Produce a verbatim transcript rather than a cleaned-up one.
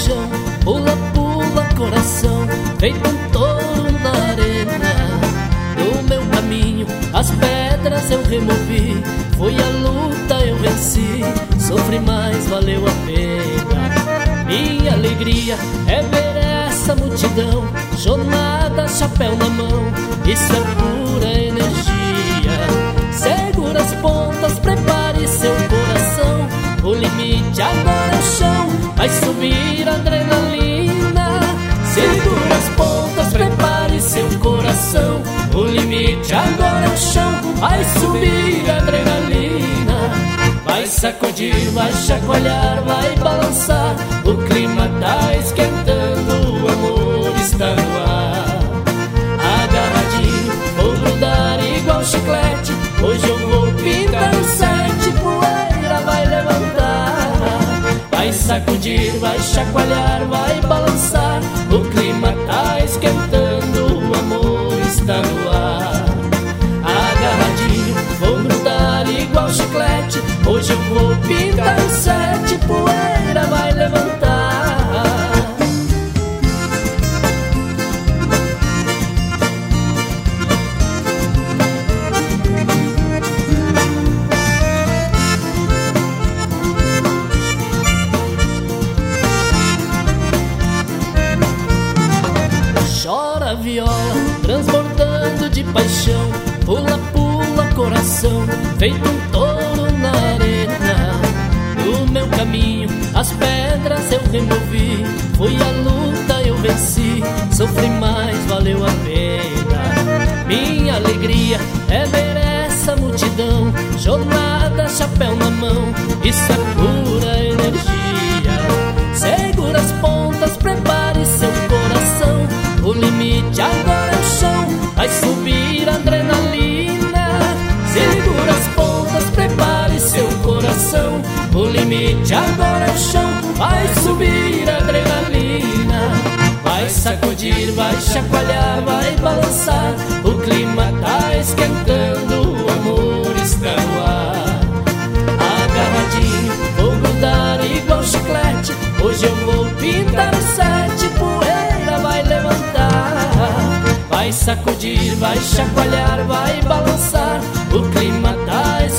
paixão. Pula, pula, coração, feito um touro na arena. No meu caminho as pedras eu removi, foi a luta eu venci, sofri mas valeu a pena. Minha alegria é ver essa multidão, jornada, chapéu na mão, isso é pura energia. Segura as pontas, prepare seu coração, o limite agora é o chão, vai subir a adrenalina. Segura as pontas, prepare seu coração, o limite agora é o chão, vai subir a adrenalina. Vai sacudir, vai chacoalhar, vai balançar, o clima tá esquentando, o amor está no ar. Agarradinho, vou grudar igual chiclete, hoje eu vou pintar o sete, poeira vai levantar. Vai sacudir, vai chacoalhar, vai balançar, o clima tá esquentando, o amor está no ar. Agarradinho, vou grudar igual chiclete, hoje eu vou pintar o sete, poeira vai levantar. Chora a viola, transbordando de paixão. Pula, pula, coração, feito um touro na arena. No meu caminho as pedras eu removi, foi a luta eu venci, sofri mas valeu a pena. Minha alegria é ver essa multidão, jornada, chapéu na mão, isso é pura energia. Segura as pontas, prepare seu coração, o limite agora é o chão, vai subir a adrenalina. Segura as pontas, prepare seu coração, o limite agora é o chão, vai subir a adrenalina. Vai sacudir, vai chacoalhar, vai balançar, o clima tá esquentando, o amor está no ar. Agarradinho, vou grudar igual chiclete, hoje eu vou pintar o sete, poeira vai levantar. Vai sacudir, vai chacoalhar, vai balançar, o clima tá esquentando,